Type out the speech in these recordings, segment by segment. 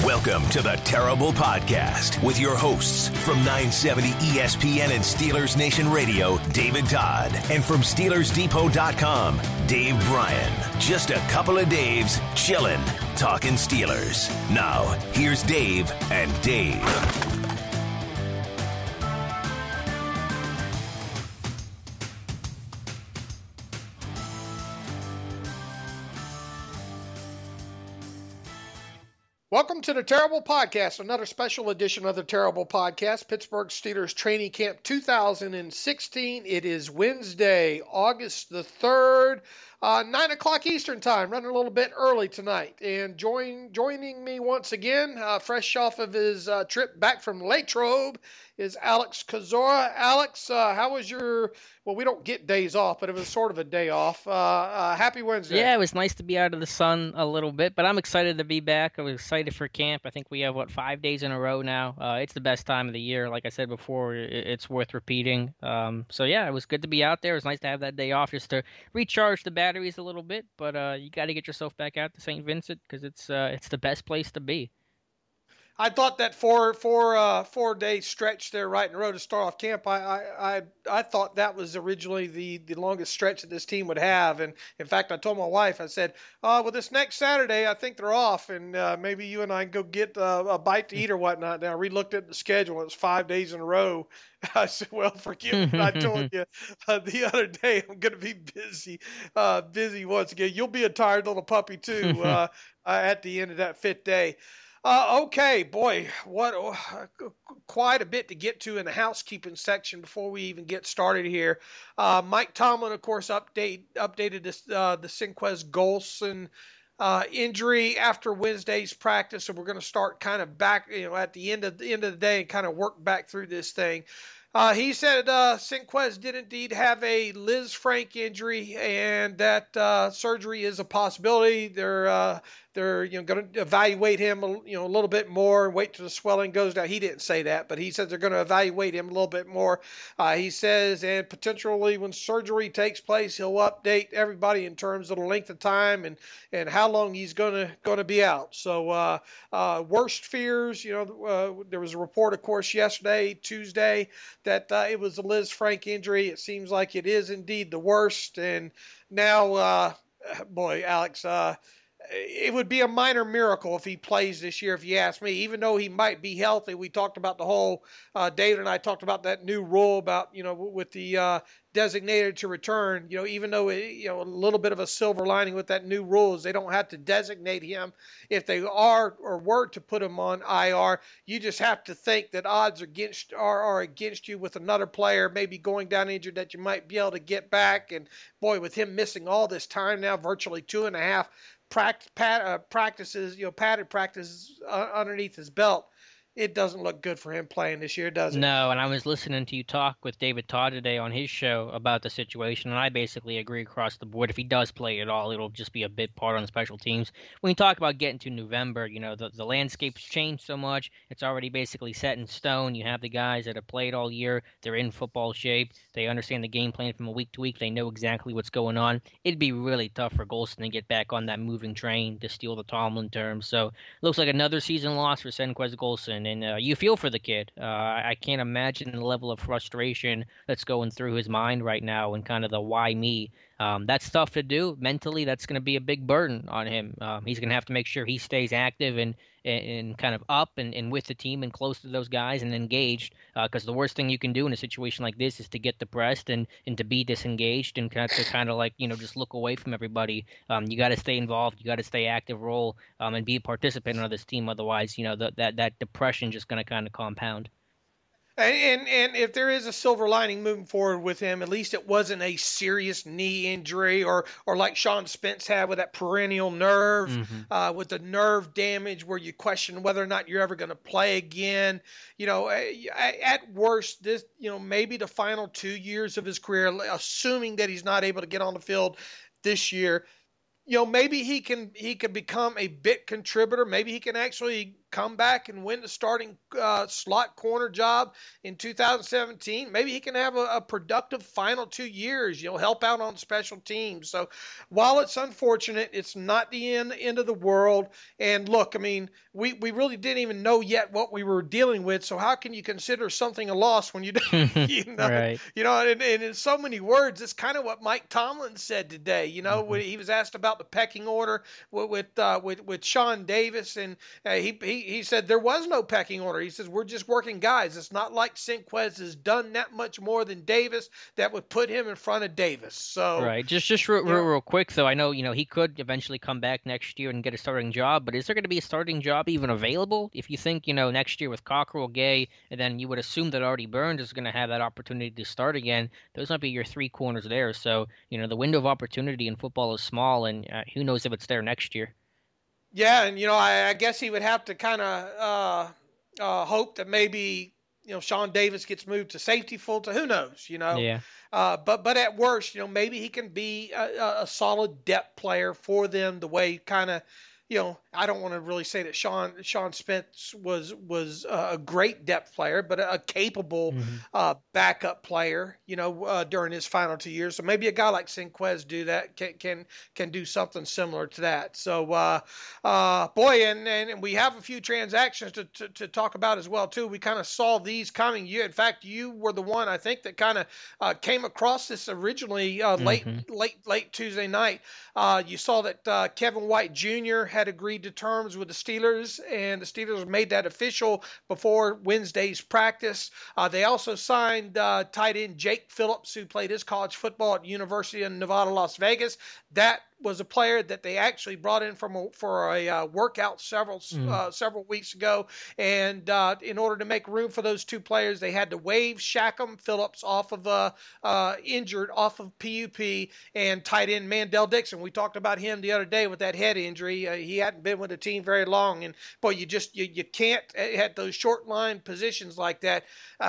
Welcome to the Terrible Podcast with your hosts from 970 ESPN and Steelers Nation Radio, David Todd, and from SteelersDepot.com, Dave Bryan. Just a couple of Daves chilling, talking Steelers. Now, here's Dave and Dave. Welcome to the Terrible Podcast, another special edition of the Terrible Podcast, Pittsburgh Steelers Training Camp 2016. It is Wednesday, August the 3rd, 9 o'clock Eastern Time, running a little bit early tonight. And joining me once again, fresh off of his trip back from Latrobe, is Alex Kozora. Alex, how was your, well, we don't get days off, but it was sort of a day off. Happy Wednesday. Yeah, it was nice to be out of the sun a little bit, but I'm excited to be back. I was excited for camp. I think we have, 5 days in a row now. It's the best time of the year. Like I said before, it's worth repeating. So, yeah, it was good to be out there. It was nice to have that day off just to recharge the batteries a little bit, but you got to get yourself back out to St. Vincent because it's the best place to be. I thought that four-day stretch there right in a row to start off camp, I thought that was originally the longest stretch that this team would have. And, in fact, I told my wife, I said, well, this next Saturday I think they're off, and maybe you and I can go get a bite to eat or whatnot. Now, I re-looked at the schedule. It was 5 days in a row. I said, well, forgive me. I told you the other day I'm going to be busy once again. You'll be a tired little puppy, too, at the end of that fifth day. Okay, boy, quite a bit to get to in the housekeeping section before we even get started here. Mike Tomlin, of course, updated this, the Senquez Golson injury after Wednesday's practice, so we're going to start kind of back, at the end of the day and kind of work back through this thing. He said Senquez did indeed have a Lisfranc injury and that surgery is a possibility. They're going to evaluate him a little bit more and wait till the swelling goes down. He didn't say that, but he said they're going to evaluate him a little bit more. He says, and potentially when surgery takes place, he'll update everybody in terms of the length of time and how long he's going to be out. So worst fears, there was a report, of course, Tuesday, that it was a Lisfranc injury. It seems like it is indeed the worst. And now, boy, Alex, it would be a minor miracle if he plays this year, if you ask me, even though he might be healthy. We talked about the whole, David and I talked about that new rule about, with the designated to return, even though, a little bit of a silver lining with that new rule is they don't have to designate him if they are or were to put him on IR. You just have to think that odds are against you with another player maybe going down injured that you might be able to get back. And boy, with him missing all this time now, virtually 2.5 practices, padded practices underneath his belt, it doesn't look good for him playing this year, does it? No, and I was listening to you talk with David Todd today on his show about the situation, and I basically agree across the board. If he does play at all, it'll just be a bit part on special teams. When you talk about getting to November, the landscape's changed so much. It's already basically set in stone. You have the guys that have played all year. They're in football shape. They understand the game plan from week to week. They know exactly what's going on. It'd be really tough for Golson to get back on that moving train, to steal the Tomlin term. So it looks like another season loss for Senquez Golson. And you feel for the kid. I can't imagine the level of frustration that's going through his mind right now and kind of the why me. That's tough to do. Mentally, that's going to be a big burden on him. He's going to have to make sure he stays active and kind of up and with the team and close to those guys and engaged, because the worst thing you can do in a situation like this is to get depressed and to be disengaged and kind of like, just look away from everybody. You got to stay involved. You got to stay active role and be a participant on this team. Otherwise, that depression just going to kind of compound. And if there is a silver lining moving forward with him, at least it wasn't a serious knee injury or like Sean Spence had with that perennial nerve, with the nerve damage where you question whether or not you're ever going to play again. At worst, this, maybe the final 2 years of his career, assuming that he's not able to get on the field this year, maybe he can become a bit contributor. Maybe he can actually come back and win the starting slot corner job in 2017. Maybe he can have a productive final 2 years, help out on special teams. So while it's unfortunate, it's not the end of the world. And look, I mean, we really didn't even know yet what we were dealing with. So how can you consider something a loss when you don't, Right. and in so many words, it's kind of what Mike Tomlin said today. When he was asked about the pecking order with Sean Davis, and he said there was no pecking order. He says we're just working guys. It's not like Sinquez has done that much more than Davis that would put him in front of Davis. So right, just real quick though. I know he could eventually come back next year and get a starting job, but is there going to be a starting job even available? If you think next year with Cockrell, Gay, and then you would assume that Artie Burns is going to have that opportunity to start again. Those might be your three corners there. So the window of opportunity in football is small, and who knows if it's there next year. Yeah, and I guess he would have to kind of hope that maybe Sean Davis gets moved to safety full time. Who knows? Yeah. But at worst, maybe he can be a solid depth player for them. The way kind of. I don't want to really say that Sean Spence was a great depth player, but a capable backup player, during his final 2 years. So maybe a guy like Sinquez can do something similar to that. So, boy, and we have a few transactions to talk about as well too. We kind of saw these coming. In fact, you were the one I think that kind of came across this originally late Tuesday night. You saw that Kevin White Jr. had agreed to terms with the Steelers, and the Steelers made that official before Wednesday's practice. They also signed tight end Jake Phillips, who played his college football at the University of Nevada, Las Vegas. That was a player that they actually brought in for a workout several weeks ago. And in order to make room for those two players, they had to waive Shackham Phillips off of injured off of PUP, and tight end Mandel Dixon. We talked about him the other day with that head injury. He hadn't been with the team very long, and boy, you can't at those short line positions like that.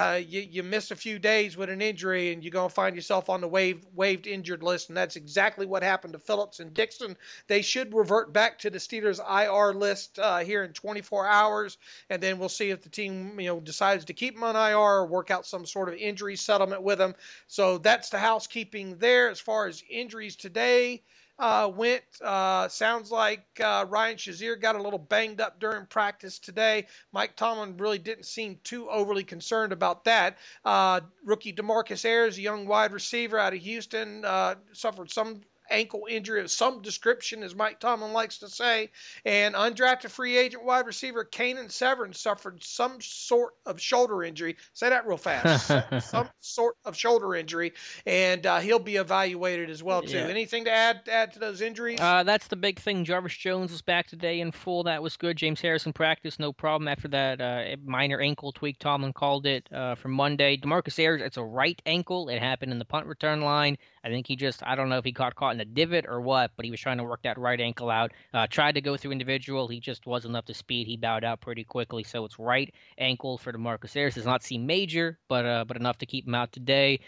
You miss a few days with an injury, and you're gonna find yourself on the waived injured list, and that's exactly what happened to Phillips and Dixon. They should revert back to the Steelers IR list here in 24 hours, and then we'll see if the team decides to keep them on IR or work out some sort of injury settlement with them. So that's the housekeeping there. As far as injuries today went, sounds like Ryan Shazier got a little banged up during practice today. Mike Tomlin really didn't seem too overly concerned about that. Rookie DeMarcus Ayers, a young wide receiver out of Houston, suffered some ankle injury of some description, as Mike Tomlin likes to say. And undrafted free agent wide receiver Kanan Severin suffered some sort of shoulder injury. Say that real fast. Some sort of shoulder injury, and he'll be evaluated as well too. Yeah. Anything to add to those injuries? That's the big thing. Jarvis Jones was back today in full. That was good. James Harrison practiced, no problem after that minor ankle tweak. Tomlin called it for Monday. DeMarcus Ayers, it's a right ankle. It happened in the punt return line. I think I don't know if he got caught in a divot or what, but he was trying to work that right ankle out. Tried to go through individual. He just wasn't up to speed. He bowed out pretty quickly. So it's right ankle for DeMarcus Ayers. Does not seem major, but enough to keep him out today.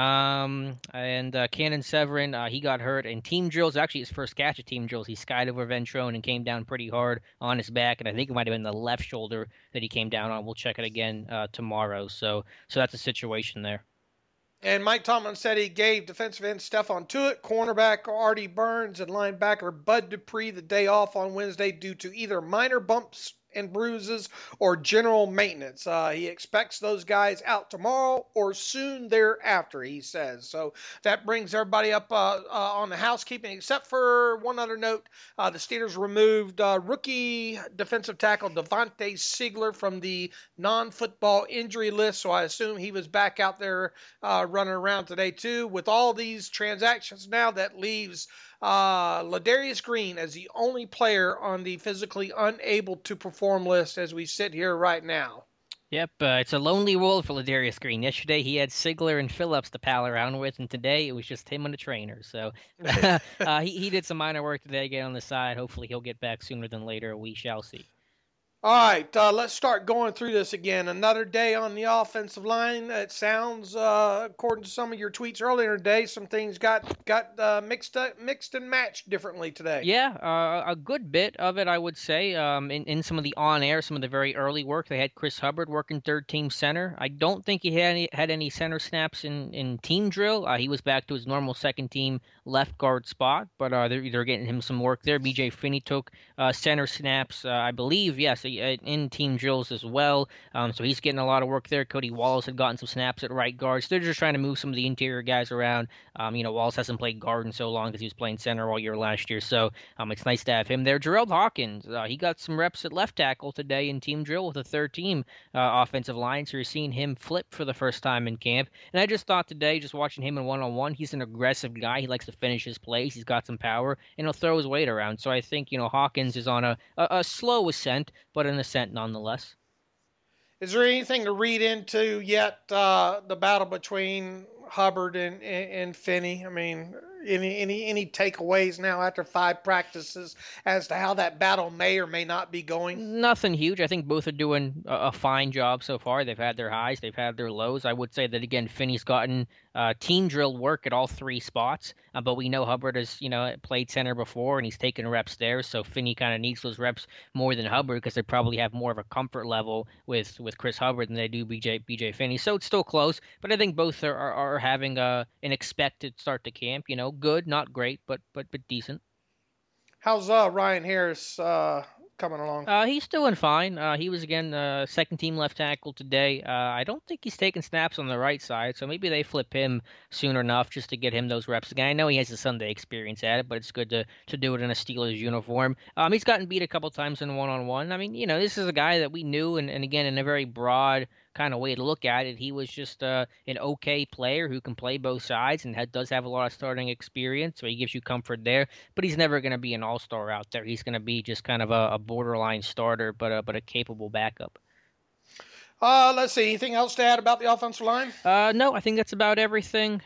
And Kanan Severin, he got hurt in team drills. Actually, his first catch at team drills. He skied over Ventrone and came down pretty hard on his back. And I think it might have been the left shoulder that he came down on. We'll check it again tomorrow. So that's a situation there. And Mike Tomlin said he gave defensive end Stephon Tuitt, cornerback Artie Burns, and linebacker Bud Dupree the day off on Wednesday due to either minor bumps and bruises or general maintenance. He expects those guys out tomorrow or soon thereafter, he says. So that brings everybody up on the housekeeping, except for one other note. The Steelers removed rookie defensive tackle Devontae Sigler from the non-football injury list, so I assume he was back out there running around today too. With all these transactions now, that leaves Ladarius Green as the only player on the physically unable to perform list as we sit here right now. Yep, it's a lonely world for Ladarius Green. Yesterday he had Sigler and Phillips to pal around with, and today it was just him and the trainer. So he did some minor work today, get on the side. Hopefully he'll get back sooner than later. We shall see. All right, let's start going through this again. Another day on the offensive line. It sounds, according to some of your tweets earlier today, some things got mixed and matched differently today. Yeah, a good bit of it, I would say. In some of the on-air, some of the very early work, they had Chris Hubbard working third-team center. I don't think he had any center snaps in team drill. He was back to his normal second-team left guard spot, but they're getting him some work there. B.J. Finney took center snaps, I believe, yes, in team drills as well. So he's getting a lot of work there. Cody Wallace had gotten some snaps at right guard. So they're just trying to move some of the interior guys around. Wallace hasn't played guard in so long because he was playing center all year last year. So it's nice to have him there. Gerald Hawkins, he got some reps at left tackle today in team drill with a third team offensive line. So you're seeing him flip for the first time in camp. And I just thought today, just watching him in one-on-one, he's an aggressive guy. He likes to finish his plays. He's got some power, and he'll throw his weight around. So I think, Hawkins is on a slow ascent, but an ascent nonetheless. Is there anything to read into yet the battle between Hubbard and Finney? I mean, any takeaways now after 5 practices as to how that battle may or may not be going? Nothing huge. I think both are doing a fine job so far. They've had their highs, they've had their lows. I would say that again, Finney's gotten team drill work at all 3 spots, but we know Hubbard has played center before and he's taken reps there. So Finney kind of needs those reps more than Hubbard because they probably have more of a comfort level with Chris Hubbard than they do BJ Finney. So it's still close, but I think both are having an expected start to camp. Good, not great, but decent. How's Ryan Harris coming along? He's doing fine. He was again second team left tackle today. I don't think he's taking snaps on the right side, so maybe they flip him soon enough just to get him those reps again. I know he has a Sunday experience at it, but it's good to do it in a Steelers uniform. He's gotten beat a couple times in one-on-one. I mean, this is a guy that we knew, and again, in a very broad kind of way to look at it, he was just an okay player who can play both sides and does have a lot of starting experience, so he gives you comfort there. But he's never going to be an all-star out there. He's going to be just kind of a borderline starter, but a capable backup. Let's see. Anything else to add about the offensive line? No, I think that's about everything.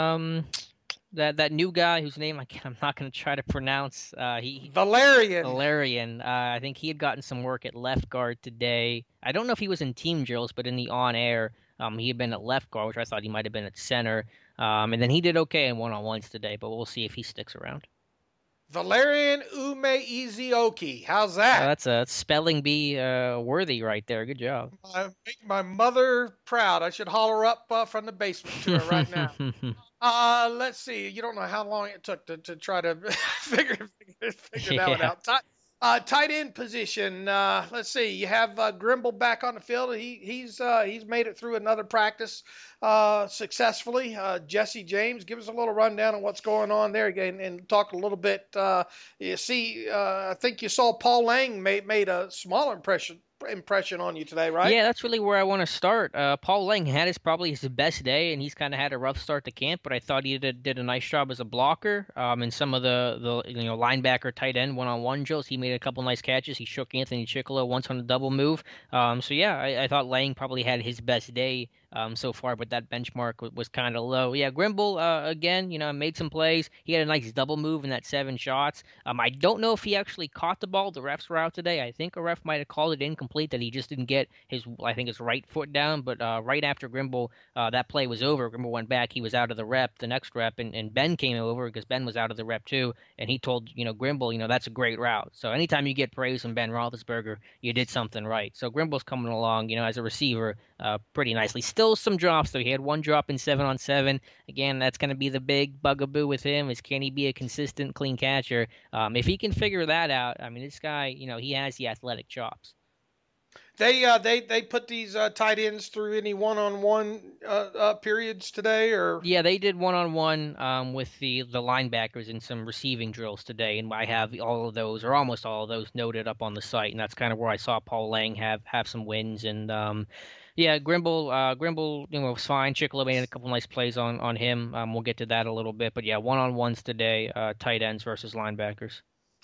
That new guy whose name I'm not going to try to pronounce. Valerian. I think he had gotten some work at left guard today. I don't know if he was in team drills, but in the on-air, he had been at left guard, which I thought he might have been at center. And then he did okay in one-on-ones today, but we'll see if he sticks around. Valerian Umeizioki. How's that? That's a spelling bee worthy right there. Good job. Make my mother proud. I should holler up from the basement to her right now. Let's see. You don't know how long it took to try to figure that one out. Tight end position. Let's see. You have Grimble back on the field. He's made it through another practice successfully. Jesse James, give us a little rundown on what's going on there again, and talk a little bit. I think you saw Paul Lang made a small impression on you today, right? Yeah, that's really where I want to start. Paul Lang had probably his best day, and he's kind of had a rough start to camp, but I thought he did a nice job as a blocker. In some of the linebacker tight end one-on-one drills, he made a couple nice catches. He shook Anthony Chickalo once on a double move. I thought Lang probably had his best day so far, but that benchmark was kind of low. Yeah, Grimble, again, made some plays. He had a nice double move in that 7 shots. I don't know if he actually caught the ball. The refs were out today. I think a ref might have called it incomplete, that he just didn't get his right foot down. But right after Grimble, that play was over. Grimble went back. He was out of the rep, the next rep, and Ben came over because Ben was out of the rep too. And he told, Grimble, that's a great route. So anytime you get praise from Ben Roethlisberger, you did something right. So Grimble's coming along, as a receiver, pretty nicely. Still some drops, though. He had 1 drop in 7-on-7. Again, that's going to be the big bugaboo with him, is can he be a consistent, clean catcher? If he can figure that out, I mean, this guy, he has the athletic chops. They put these tight ends through any one-on-one periods today, or? Yeah, they did one-on-one with the linebackers in some receiving drills today, and I have all of those, or almost all of those, noted up on the site, and that's kind of where I saw Paul Lang have some wins. And yeah, Grimble, was fine. Chickalo made a couple nice plays on him. We'll get to that a little bit, but yeah, one-on-ones today, tight ends versus linebackers.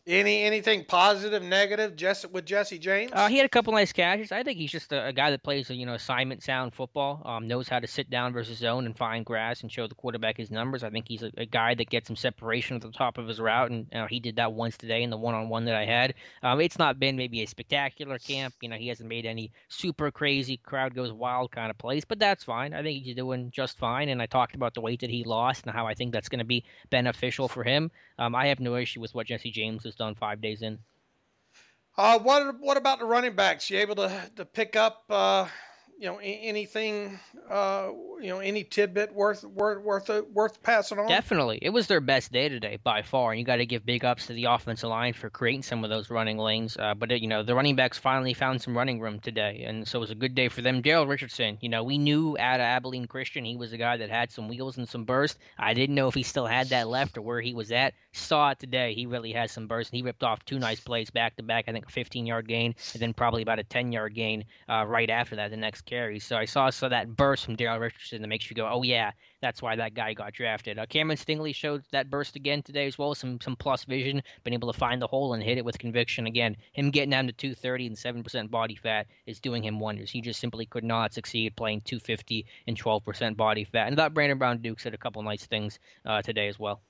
Anything positive, negative, with Jesse James? He had a couple nice catches. I think he's just a guy that plays assignment sound football. Knows how to sit down versus zone and find grass and show the quarterback his numbers. I think he's a guy that gets some separation at the top of his route, and he did that once today in the one-on-one that I had. It's not been maybe a spectacular camp. He hasn't made any super crazy crowd goes wild kind of plays, but that's fine. I think he's doing just fine. And I talked about the weight that he lost and how I think that's going to be beneficial for him. I have no issue with what Jesse James has done 5 days in. What about the running backs? You able to pick up anything any tidbit worth passing on? Definitely, it was their best day today by far, and you got to give big ups to the offensive line for creating some of those running lanes. But the running backs finally found some running room today, and so it was a good day for them. Darrell Richardson, we knew out of Abilene Christian he was a guy that had some wheels and some burst. I didn't know if he still had that left or where he was at. Saw it today. He really has some burst, and he ripped off two nice plays back to back. I think a 15-yard gain, and then probably about a 10-yard gain right after that, the next carry. So I saw that burst from Darrell Richardson that makes you go, oh yeah, that's why that guy got drafted. Cameron Stingley showed that burst again today as well, some plus vision, been able to find the hole and hit it with conviction. Again, him getting down to 230 and 7% body fat is doing him wonders. He just simply could not succeed playing 250 and 12% body fat. And I thought Brandon Brown-Dukes had a couple nice things today as well.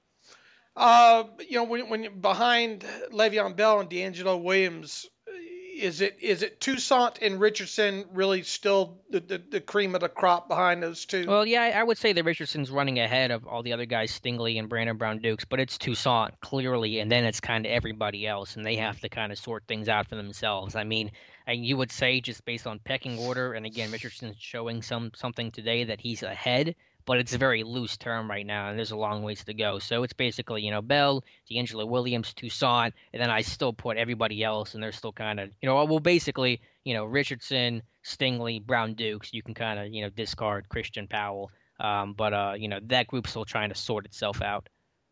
When you're behind Le'Veon Bell and D'Angelo Williams, is it Toussaint and Richardson really still the cream of the crop behind those two? Well, yeah, I would say that Richardson's running ahead of all the other guys, Stingley and Brandon Brown-Dukes, but it's Toussaint clearly, and then it's kind of everybody else, and they have to kind of sort things out for themselves. I mean, you would say just based on pecking order, and again, Richardson's showing something today that he's ahead, but it's a very loose term right now, and there's a long ways to go. So it's basically, Bell, D'Angelo Williams, Toussaint, and then I still put everybody else, and they're still kind of, basically, Richardson, Stingley, Brown-Dukes, you can kind of, discard Christian Powell. But that group's still trying to sort itself out.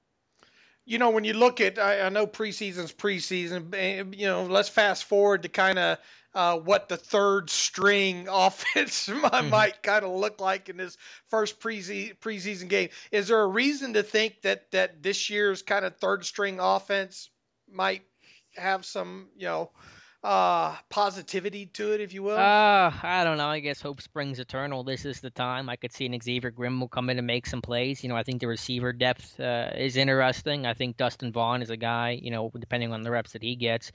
When you look at, I know preseason's preseason, let's fast forward to kind of what the third string offense might kind of look like in this first preseason game. Is there a reason to think that this year's kind of third string offense might have some, positivity to it, if you will? I don't know. I guess hope springs eternal. This is the time. I could see an Xavier Grimm will come in and make some plays. I think the receiver depth is interesting. I think Dustin Vaughn is a guy, depending on the reps that he gets,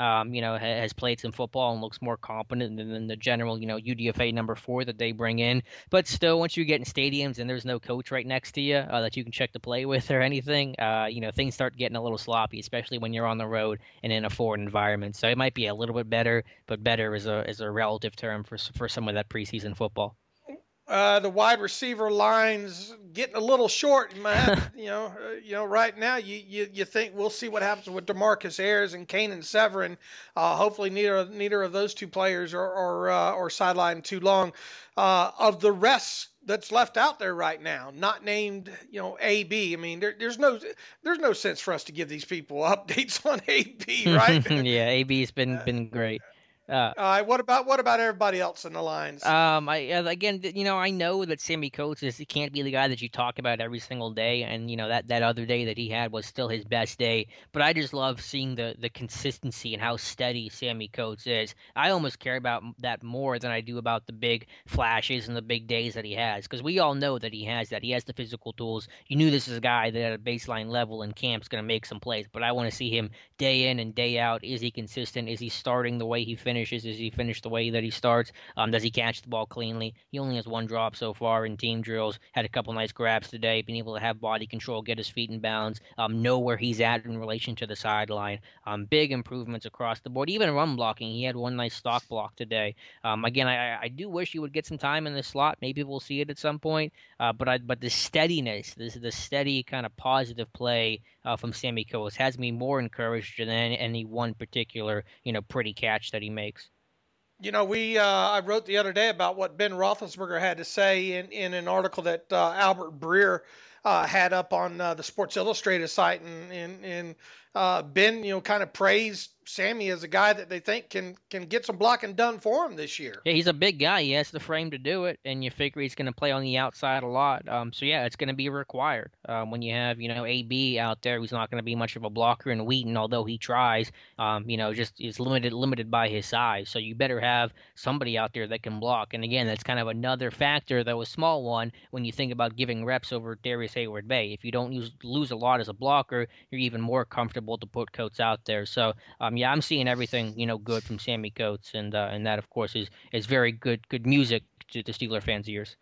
has played some football and looks more competent than the general, UDFA number 4 that they bring in. But still, once you get in stadiums and there's no coach right next to you that you can check the play with or anything, things start getting a little sloppy, especially when you're on the road and in a foreign environment. So it might be a little bit better, but better is a relative term for some of that preseason football. The wide receiver line's getting a little short, man. Right now you think we'll see what happens with DeMarcus Ayers and Kanan Severin. Hopefully neither of those two players are sidelined too long. Of the rest that's left out there right now, not named, AB. I mean, there's no sense for us to give these people updates on AB, right? Yeah, AB's been great. What about everybody else in the lines? I know that Sammy Coates he can't be the guy that you talk about every single day, and that other day that he had was still his best day. But I just love seeing the consistency and how steady Sammy Coates is. I almost care about that more than I do about the big flashes and the big days that he has, because we all know that he has that. He has the physical tools. You knew this is a guy that at a baseline level in camp's going to make some plays, but I want to see him day in and day out. Is he consistent? Is he starting the way he finishes? Does he finish the way that he starts? Does he catch the ball cleanly? He only has one drop so far in team drills. Had a couple nice grabs today. Being able to have body control, get his feet in bounds, know where he's at in relation to the sideline. Big improvements across the board. Even run blocking, he had one nice stock block today. Again, I do wish he would get some time in the slot. Maybe we'll see it at some point. But the steadiness, the steady kind of positive play from Sammy Coates has me more encouraged than any one particular pretty catch that he makes. I wrote the other day about what Ben Roethlisberger had to say in an article that Albert Breer had up on the Sports Illustrated site, and Ben, kind of praised Sammy as a guy that they think can get some blocking done for him this year. Yeah, he's a big guy. He has the frame to do it, and you figure he's going to play on the outside a lot. So yeah, it's going to be required when you have AB out there who's not going to be much of a blocker, and Wheaton, although he tries, just is limited by his size. So you better have somebody out there that can block. And again, that's kind of another factor, though a small one, when you think about giving reps over Darius Hayward-Bay. If you don't lose a lot as a blocker, you're even more comfortable to put Coates out there. So yeah, I'm seeing everything good from Sammy Coates, and that of course is very good music to the Steeler fans' ears.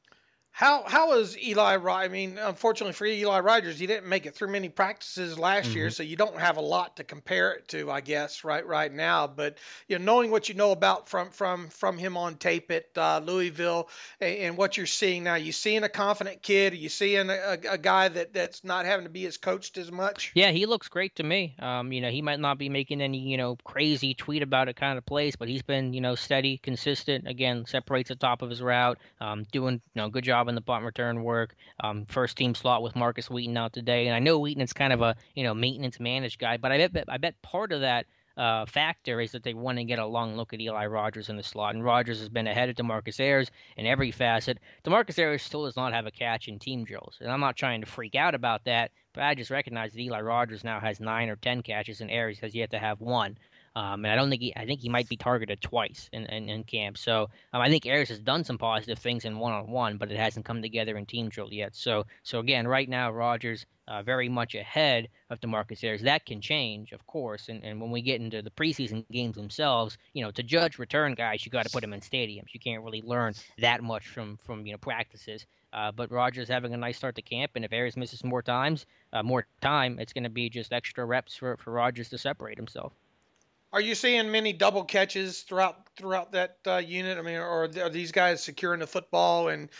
How is Eli? I mean, unfortunately for Eli Rogers, he didn't make it through many practices last year, so you don't have a lot to compare it to, I guess, right now. But knowing what you know about from him on tape at Louisville and what you're seeing now, you seeing a confident kid? Are you seeing a guy that's not having to be as coached as much? Yeah, he looks great to me. He might not be making any crazy tweet about it kind of plays, but he's been steady, consistent. Again, separates the top of his route, doing good job in the punt return work. First team slot with Marcus Wheaton out today, and I know Wheaton is kind of a maintenance managed guy, but I bet part of that factor is that they want to get a long look at Eli Rogers in the slot, and Rogers has been ahead of DeMarcus Ayers in every facet. DeMarcus Ayers still does not have a catch in team drills, and I'm not trying to freak out about that, but I just recognize that Eli Rogers now has 9 or 10 catches, and Ayers has yet to have one. And I think he might be targeted twice in camp. So I think Ayers has done some positive things in one-on-one, but it hasn't come together in team drill yet. So again, right now, Rogers very much ahead of DeMarcus Ayers. That can change, of course. And when we get into the preseason games themselves, to judge return guys, you got to put them in stadiums. You can't really learn that much from practices. But Rogers having a nice start to camp, and if Ayers misses more time, it's going to be just extra reps for Rogers to separate himself. Are you seeing many double catches throughout that unit? I mean, or are these guys securing the football and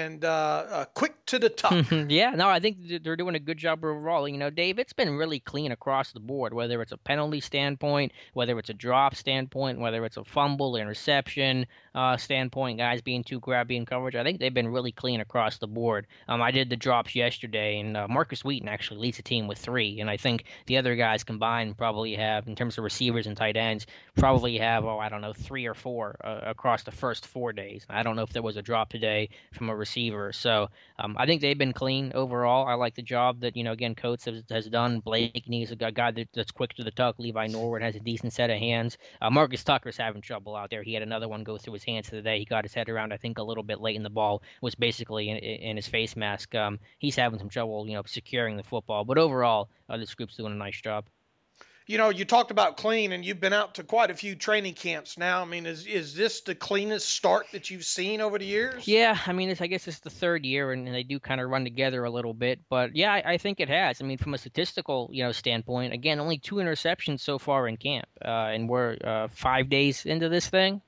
quick to the tuck? Yeah, no, I think they're doing a good job overall. Dave, it's been really clean across the board, whether it's a penalty standpoint, whether it's a drop standpoint, whether it's a fumble, interception standpoint, guys being too grabby in coverage. I think they've been really clean across the board. I did the drops yesterday, and Marcus Wheaton actually leads the team with 3, and I think the other guys combined probably have, in terms of receivers and tight ends, probably have 3 or 4 across the first 4 days. I don't know if there was a drop today from a receiver. So I think they've been clean overall. I like the job that again Coates has done. Blakeney is a guy that's quick to the tuck. Levi Norwood has a decent set of hands. Marcus Tucker's having trouble out there. He had another one go through his hands today. He got his head around, I think, a little bit late, and the ball was basically in his face mask. He's having some trouble securing the football. But overall, this group's doing a nice job. You talked about clean, and you've been out to quite a few training camps now. I mean, is this the cleanest start that you've seen over the years? Yeah, I mean, I guess it's the 3rd year, and they do kind of run together a little bit. But yeah, I think it has. I mean, from a statistical standpoint, again, only 2 interceptions so far in camp, and we're 5 days into this thing.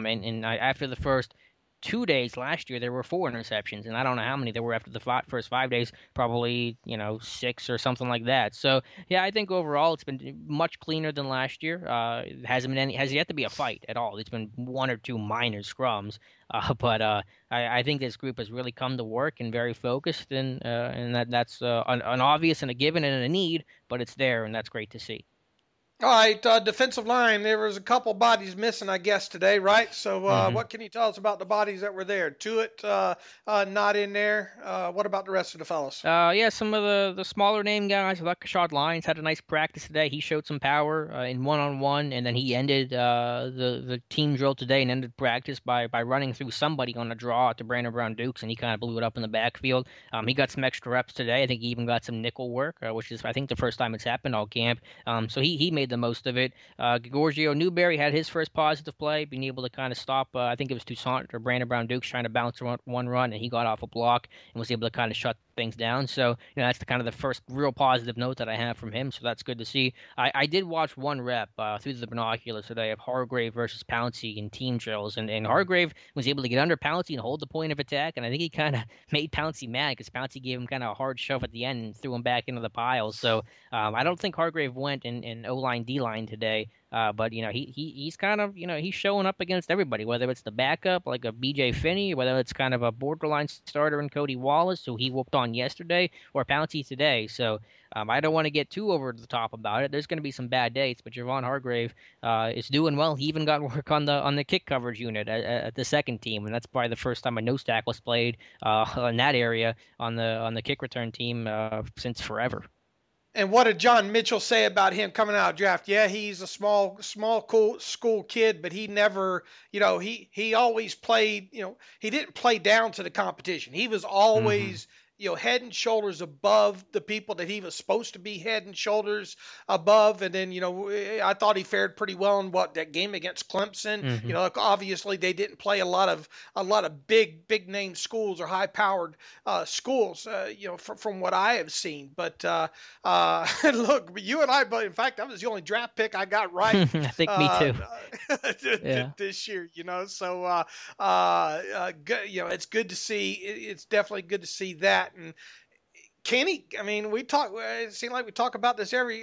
After the first 2 days last year, there were 4 interceptions, and I don't know how many there were after the first 5 days, probably 6 or something like that. So yeah, I think overall it's been much cleaner than last year. It hasn't been has yet to be a fight at all. It's been 1 or 2 minor scrums, but I think this group has really come to work and very focused, and that's an obvious and a given and a need, but it's there, and that's great to see. All right, defensive line, there was a couple bodies missing, I guess, today, right? So what can you tell us about the bodies that were there? Tuitt not in there. What about the rest of the fellows? Yeah, some of the smaller name guys, like Rashad Lyons, had a nice practice today. He showed some power in one-on-one, and then he ended the team drill today and ended practice by running through somebody on a draw to Brandon Brown-Dukes, and he kind of blew it up in the backfield. He got some extra reps today. I think he even got some nickel work, which is, I think, the first time it's happened all camp. So he made the most of it. Giorgio Newberry had his first positive play, being able to kind of stop, I think it was Toussaint or Brandon Brown-Dukes trying to bounce one run, and he got off a block and was able to kind of shut things down. So that's the first real positive note that I have from him. So that's good to see. I did watch one rep through the binoculars today of Hargrave versus Pouncey in team drills, and Hargrave was able to get under Pouncey and hold the point of attack, and I think he kind of made Pouncey mad because Pouncey gave him kind of a hard shove at the end and threw him back into the pile. So I don't think Hargrave went in O-line fine D-line today. But he's kind of he's showing up against everybody, whether it's the backup like a B.J. Finney, whether it's kind of a borderline starter in Cody Wallace, who he whooped on yesterday, or Pouncey today. So I don't want to get too over the top about it. There's going to be some bad dates, but Javon Hargrave is doing well. He even got work on the kick coverage unit at the second team, and that's probably the first time a nose tackle was played in that area on the kick return team since forever. And what did John Mitchell say about him coming out of draft? Yeah, he's a small cool school kid, but he never, he always played, he didn't play down to the competition. He was always, head and shoulders above the people that he was supposed to be head and shoulders above. And then, I thought he fared pretty well in that game against Clemson. Mm-hmm. Obviously they didn't play a lot of big name schools or high powered schools, from what I have seen. But look, you and I, but in fact, that was the only draft pick I got right. I think me too. This year, so good, it's good to see. It's definitely good to see that. And can he? I mean, it seems like we talk about this every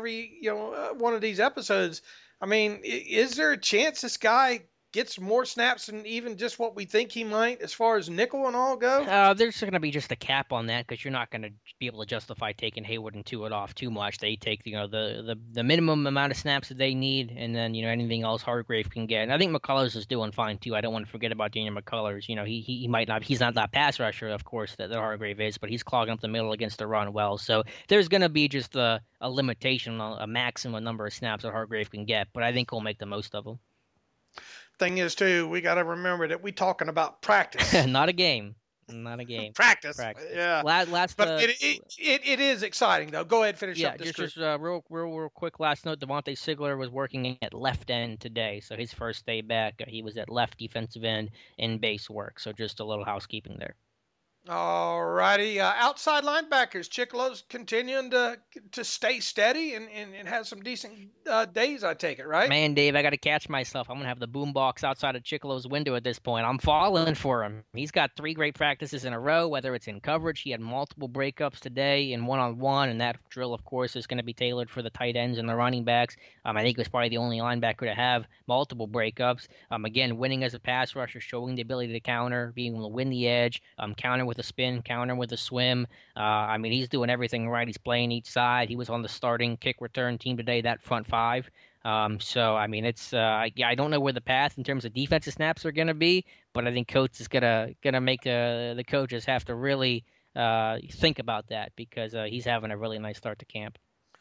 one of these episodes. I mean, is there a chance this guy gets more snaps than even just what we think he might as far as nickel and all go? There's going to be just a cap on that because you're not going to be able to justify taking Hayward and Tuitt off too much. They take the minimum amount of snaps that they need, and then anything else Hargrave can get. And I think McCullers is doing fine too. I don't want to forget about Daniel McCullers. He might not. He's not that pass rusher, of course, that Hargrave is, but he's clogging up the middle against the run well. So there's going to be just a limitation, a maximum number of snaps that Hargrave can get. But I think he'll make the most of them. Thing is, too, we got to remember that we're talking about practice. Not a game. Practice. Yeah. But it is exciting, though. Go ahead, finish up this. Just real quick last note. Devontae Sigler was working at left end today, so his first day back, he was at left defensive end in base work. So just a little housekeeping there. All righty. Outside linebackers, Chicolo's continuing to stay steady and has some decent days, I take it, right? Man, Dave, I got to catch myself. I'm going to have the boombox outside of Chicolo's window at this point. I'm falling for him. He's got 3 great practices in a row, whether it's in coverage. He had multiple breakups today in one-on-one, and that drill, of course, is going to be tailored for the tight ends and the running backs. I think he was probably the only linebacker to have multiple breakups. Again, winning as a pass rusher, showing the ability to counter, being able to win the edge, counter with a spin, counter with a swim. He's doing everything right. He's playing each side. He was on the starting kick return team today, that front 5. It's I don't know where the path in terms of defensive snaps are going to be, but I think Coates is gonna make the coaches have to really think about that because he's having a really nice start to camp.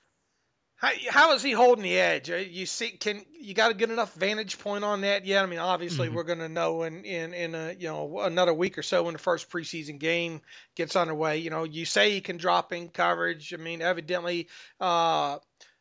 How is he holding the edge? You got a good enough vantage point on that yet? I mean, obviously we're going to know in another week or so when the first preseason game gets underway. You say he can drop in coverage. I mean, evidently, pass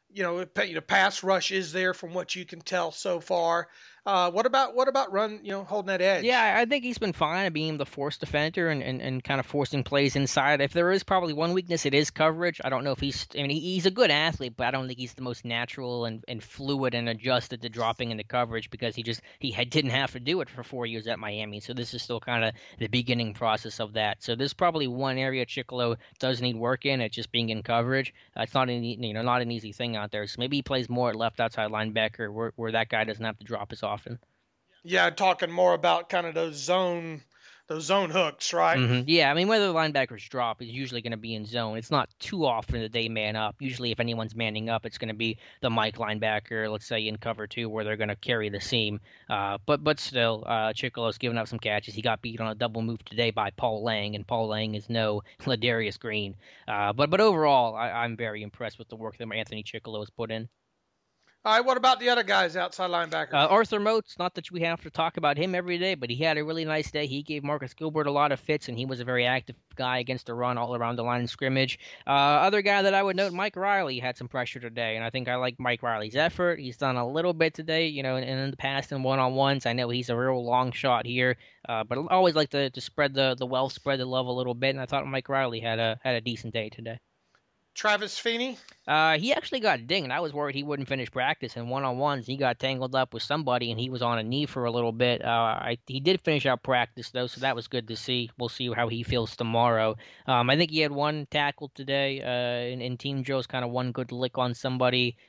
rush is there from what you can tell so far. What about run, holding that edge? Yeah, I think he's been fine at being the force defender and kind of forcing plays inside. If there is probably one weakness, it is coverage. I don't know if he's a good athlete, but I don't think he's the most natural and fluid and adjusted to dropping into coverage because he didn't have to do it for 4 years at Miami. So this is still kind of the beginning process of that. So there's probably one area Chicolo does need work in. It's just being in coverage. It's not an easy thing out there. So maybe he plays more at left outside linebacker where that guy doesn't have to drop as often. Yeah, talking more about kind of those zone hooks, right? Mm-hmm. Yeah, whether the linebackers drop is usually going to be in zone. It's not too often that they man up. Usually if anyone's manning up, it's going to be the Mike linebacker, let's say in cover 2, where they're going to carry the seam. But still, Chicolo's given up some catches. He got beat on a double move today by Paul Lang, and Paul Lang is no Ladarius Green. But overall, I'm very impressed with the work that Anthony Chicolo has put in. All right, what about the other guys outside linebackers? Arthur Moats, not that we have to talk about him every day, but he had a really nice day. He gave Marcus Gilbert a lot of fits, and he was a very active guy against the run all around the line of scrimmage. Other guy that I would note, Mike Riley had some pressure today, and I think I like Mike Riley's effort. He's done a little bit today, and in the past in one-on-ones. I know he's a real long shot here, but I always like to spread the wealth, spread the love a little bit, and I thought Mike Riley had a decent day today. Travis Feeney? He actually got dinged. I was worried he wouldn't finish practice. In one-on-ones, he got tangled up with somebody, and he was on a knee for a little bit. He did finish out practice, though, so that was good to see. We'll see how he feels tomorrow. I think he had one tackle today in team drills, kind of one good lick on somebody.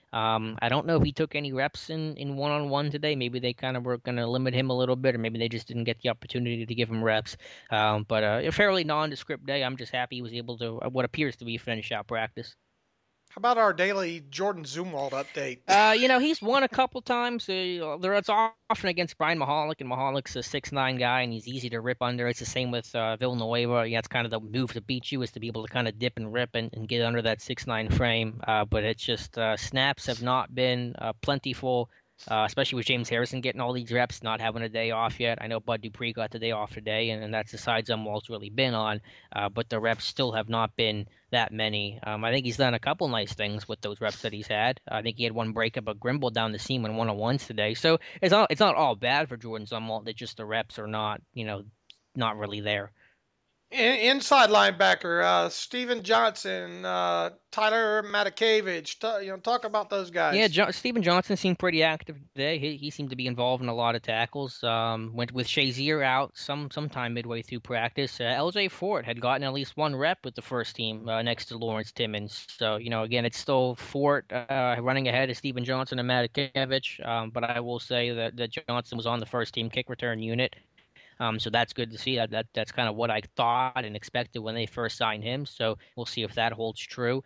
I don't know if he took any reps in one-on-one today. Maybe they kind of were going to limit him a little bit, or maybe they just didn't get the opportunity to give him reps. But a fairly nondescript day. I'm just happy he was able to what appears to be finish out practice. How about our daily Jordan Zumwalt update? He's won a couple times. It's often against Brian Mahalik, and Mahalik's a 6'9" guy, and he's easy to rip under. It's the same with Villanueva. Yeah, it's kind of the move to beat you is to be able to kind of dip and rip and get under that 6'9" frame. But it's just snaps have not been plentiful. Especially with James Harrison getting all these reps, not having a day off yet. I know Bud Dupree got the day off today, and that's the side Zumwalt's really been on. But the reps still have not been that many. I think he's done a couple nice things with those reps that he's had. I think he had one breakup of Grimble down the seam in one-on-ones today. So it's not all bad for Jordan Zumwalt. That just the reps are not not really there. Inside linebacker, Steven Johnson, Tyler Matakevich. Talk about those guys. Yeah, Steven Johnson seemed pretty active today. He seemed to be involved in a lot of tackles. Went with Shazier out sometime midway through practice. LJ Fort had gotten at least one rep with the first team next to Lawrence Timmons. So again, it's still Fort running ahead of Steven Johnson and Matakevich. But I will say that Johnson was on the first team kick return unit. So that's good to see. That's kind of what I thought and expected when they first signed him. So we'll see if that holds true.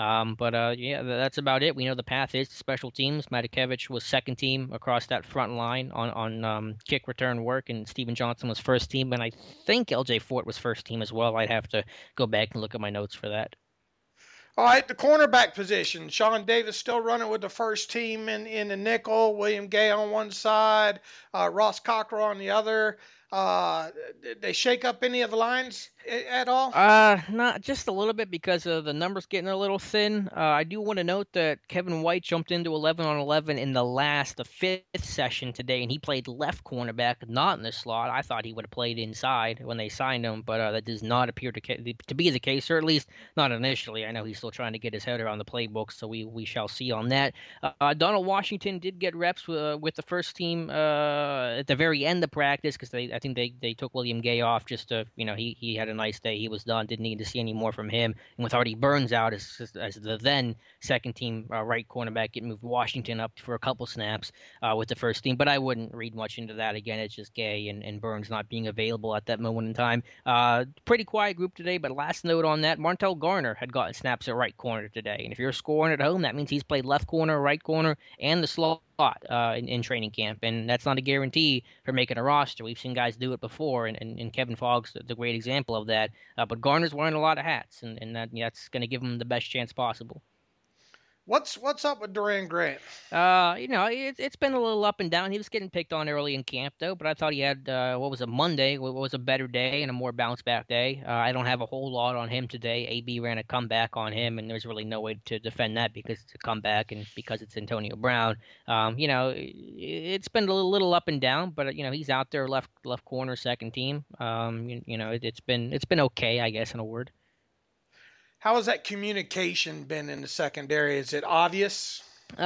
Yeah, that's about it. We know the path is to special teams. Matakevich was second team across that front line on kick return work, and Steven Johnson was first team, and I think LJ Fort was first team as well. I'd have to go back and look at my notes for that. All right, the cornerback position. Sean Davis still running with the first team in the nickel. William Gay on one side, Ross Cockrell on the other. Did they shake up any of the lines at all? Not just a little bit because of the numbers getting a little thin. I do want to note that Kevin White jumped into 11 on 11 in the fifth session today, and he played left cornerback, not in the slot. I thought he would have played inside when they signed him, but that does not appear to be the case, or at least not initially. I know he's still trying to get his head around the playbook, so we shall see on that. Donald Washington did get reps with the first team at the very end of practice because I think they took William Gay off just to, he had a nice day. He was done. Didn't need to see any more from him. And with Artie Burns out as the then second team right cornerback, it moved Washington up for a couple snaps with the first team. But I wouldn't read much into that. Again, it's just Gay and Burns not being available at that moment in time. Pretty quiet group today, but last note on that, Martell Garner had gotten snaps at right corner today. And if you're scoring at home, that means he's played left corner, right corner, and the slot in training camp, and that's not a guarantee for making a roster. We've seen guys do it before, and Kevin Fogg's the great example of that. But Garner's wearing a lot of hats, and that's going to give him the best chance possible. What's up with Duran Grant? It's been a little up and down. He was getting picked on early in camp, though, but I thought he had, Monday, what was a better day and a more bounce-back day. I don't have a whole lot on him today. AB ran a comeback on him, and there's really no way to defend that because it's a comeback and because it's Antonio Brown. It's been a little up and down, but, he's out there left corner, second team. It's been okay, I guess, in a word. How has that communication been in the secondary? Is it obvious?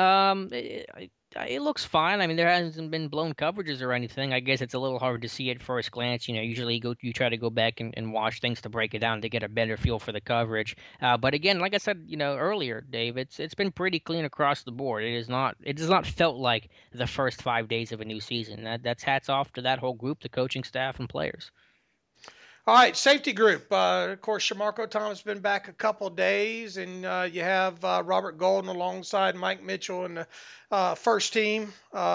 It looks fine. I mean, there hasn't been blown coverages or anything. I guess it's a little hard to see at first glance. Usually you try to go back and watch things to break it down to get a better feel for the coverage. But again, like I said, earlier, Dave, it's been pretty clean across the board. It does not felt like the first 5 days of a new season. That's hats off to that whole group, the coaching staff and players. All right, safety group. Of course, Shamarko Thomas has been back a couple days, and you have Robert Golden alongside Mike Mitchell in the first team.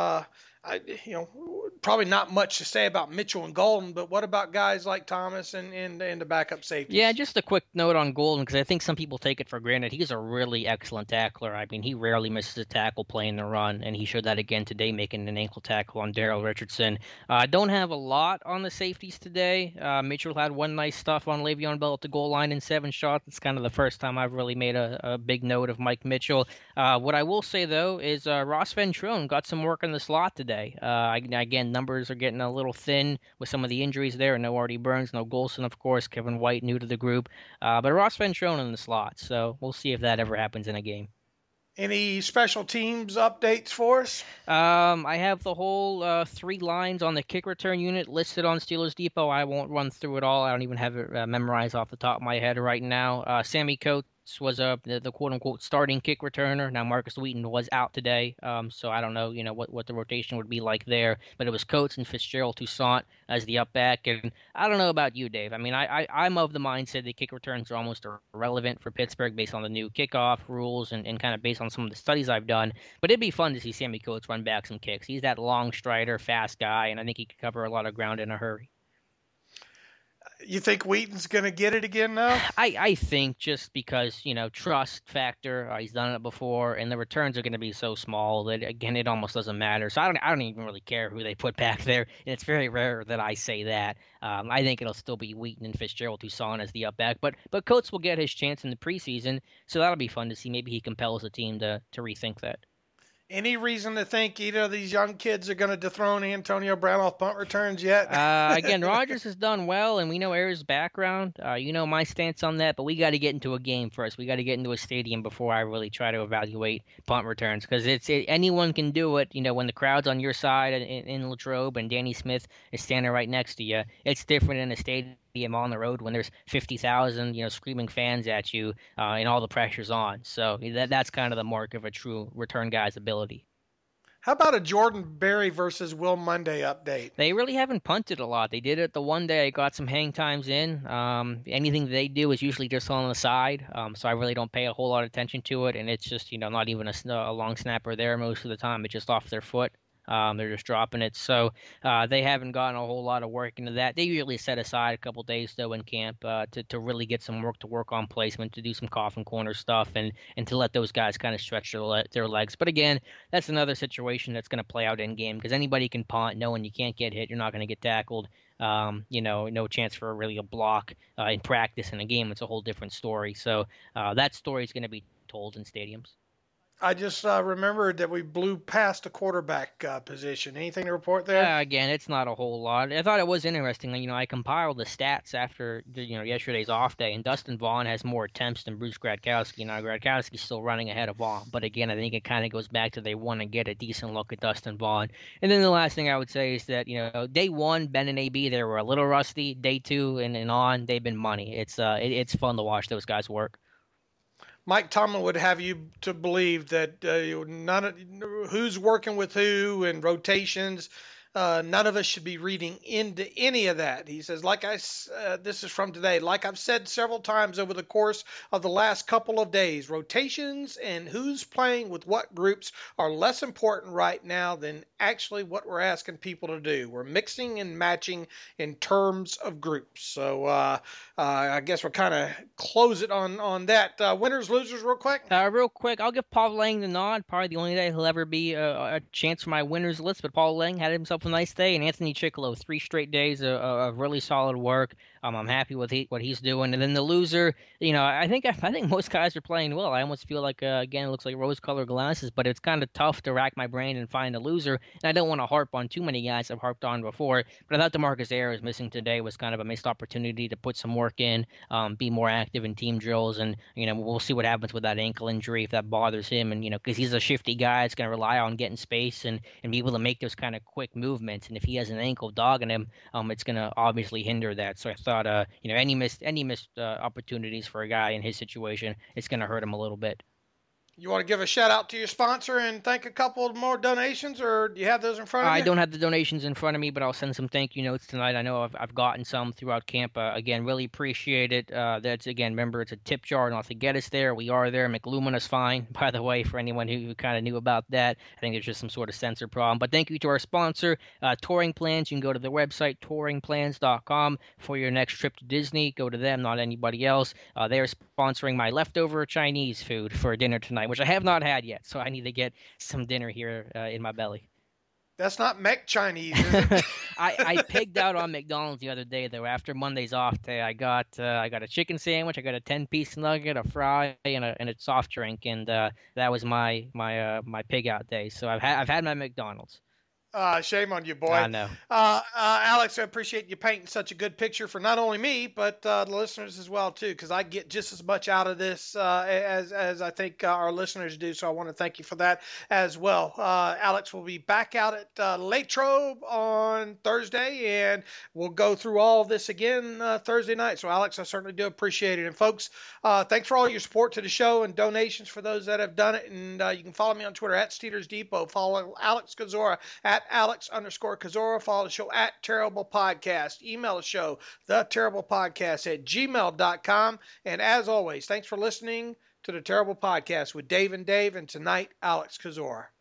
Probably not much to say about Mitchell and Golden, but what about guys like Thomas and the backup safeties? Yeah, just a quick note on Golden, because I think some people take it for granted. He's a really excellent tackler. I mean, he rarely misses a tackle playing the run, and he showed that again today, making an ankle tackle on Daryl Richardson. Don't have a lot on the safeties today. Mitchell had one nice stuff on Le'Veon Bell at the goal line in 7 shots. It's kind of the first time I've really made a big note of Mike Mitchell. What I will say, though, is Ross Ventrone got some work in the slot today. Again, numbers are getting a little thin with some of the injuries there. No Artie Burns, no Golson, of course. Kevin White, new to the group. But Ross Ventrone in the slot. So we'll see if that ever happens in a game. Any special teams updates for us? I have the whole 3 lines on the kick return unit listed on Steelers Depot. I won't run through it all. I don't even have it memorized off the top of my head right now. Sammy Coates was the quote-unquote starting kick returner. Now, Marcus Wheaton was out today, so I don't know, what the rotation would be like there. But it was Coates and Fitzgerald Toussaint as the up back. And I don't know about you, Dave. I mean, I'm of the mindset that kick returns are almost irrelevant for Pittsburgh based on the new kickoff rules and kind of based on some of the studies I've done. But it'd be fun to see Sammy Coates run back some kicks. He's that long strider, fast guy, and I think he could cover a lot of ground in a hurry. You think Wheaton's going to get it again now? I think just because, trust factor, he's done it before, and the returns are going to be so small that, again, it almost doesn't matter. So I don't even really care who they put back there, and it's very rare that I say that. I think it'll still be Wheaton and Fitzgerald Toussaint as the up back, but Coates will get his chance in the preseason, so that'll be fun to see. Maybe he compels the team to rethink that. Any reason to think either of these young kids are going to dethrone Antonio Brown off punt returns yet? Again, Rodgers has done well, and we know Ayers' background. You know my stance on that, but we got to get into a game first. We got to get into a stadium before I really try to evaluate punt returns, because anyone can do it. When the crowd's on your side in Latrobe and Danny Smith is standing right next to you, it's different in a stadium on the road when there's 50,000, screaming fans at you, and all the pressure's on. So that's kind of the mark of a true return guy's ability. How about a Jordan Berry versus Will Monday update? They really haven't punted a lot. They did it the one day, got some hang times in. Anything they do is usually just on the side, so I really don't pay a whole lot of attention to it, and it's just, not even a long snapper there most of the time. It's just off their foot. They're just dropping it. So they haven't gotten a whole lot of work into that. They usually set aside a couple days, though, in camp to really get some work to work on placement, to do some coffin corner stuff, and to let those guys kind of stretch their legs. But again, that's another situation that's going to play out in game, because anybody can punt, knowing you can't get hit, you're not going to get tackled. No chance for really a block in practice. In a game, it's a whole different story. So that story is going to be told in stadiums. I just remembered that we blew past the quarterback position. Anything to report there? Yeah, again, it's not a whole lot. I thought it was interesting. I compiled the stats after yesterday's off day, and Dustin Vaughn has more attempts than Bruce Gradkowski. Now, Gradkowski's still running ahead of Vaughn, but again, I think it kind of goes back to they want to get a decent look at Dustin Vaughn. And then the last thing I would say is that day one, Ben and AB, they were a little rusty. Day two and on, they've been money. It's fun to watch those guys work. Mike Tomlin would have you to believe that who's working with who and rotations. None of us should be reading into any of that. He says, this is from today, like I've said several times over the course of the last couple of days, rotations and who's playing with what groups are less important right now than actually what we're asking people to do. We're mixing and matching in terms of groups. So I guess we'll kind of close it on that. Winners, losers, real quick? Real quick, I'll give Paul Lang the nod. Probably the only day he'll ever be a chance for my winners list, but Paul Lang had himself a nice day, and Anthony Chickalow, 3 straight days of really solid work. I'm happy with what he's doing. And then the loser, I think most guys are playing well. I almost feel like again, it looks like rose-colored glasses, but it's kind of tough to rack my brain and find a loser. And I don't want to harp on too many guys I've harped on before, but I thought DeMarcus Ayers missing today was kind of a missed opportunity to put some work in, be more active in team drills, and we'll see what happens with that ankle injury if that bothers him. And because he's a shifty guy, it's going to rely on getting space and be able to make those kind of quick movements. And if he has an ankle dogging him, it's going to obviously hinder that. So I thought, any missed opportunities for a guy in his situation, it's going to hurt him a little bit. You want to give a shout out to your sponsor and thank a couple more donations, or do you have those in front of you? I don't have the donations in front of me, but I'll send some thank you notes tonight. I know I've gotten some throughout camp. Again, really appreciate it. That's, again, remember, it's a tip jar not to get us there. We are there. McLumina's fine, by the way, for anyone who kind of knew about that. I think there's just some sort of sensor problem. But thank you to our sponsor, Touring Plans. You can go to their website, touringplans.com, for your next trip to Disney. Go to them, not anybody else. They're sponsoring my leftover Chinese food for dinner tonight, which I have not had yet, so I need to get some dinner here in my belly. That's not Mech Chinese, is it? I pigged out on McDonald's the other day, though. After Monday's off day, I got a chicken sandwich, I got a 10-piece nugget, a fry, and a soft drink, and that was my pig out day. So I've had my McDonald's. Shame on you, boy. I know. Alex, I appreciate you painting such a good picture for not only me, but the listeners as well, too, because I get just as much out of this as I think our listeners do. So I want to thank you for that as well. Alex will be back out at Latrobe on Thursday, and we'll go through all of this again Thursday night. So, Alex, I certainly do appreciate it. And, folks, thanks for all your support to the show and donations for those that have done it. And you can follow me on Twitter at Steelers Depot. Follow Alex Kozora at Alex_Kozora. Follow the show at Terrible Podcast. Email the show, theterriblepodcast@gmail.com. And as always, thanks for listening to the Terrible Podcast with Dave and Dave, and tonight, Alex Kozora.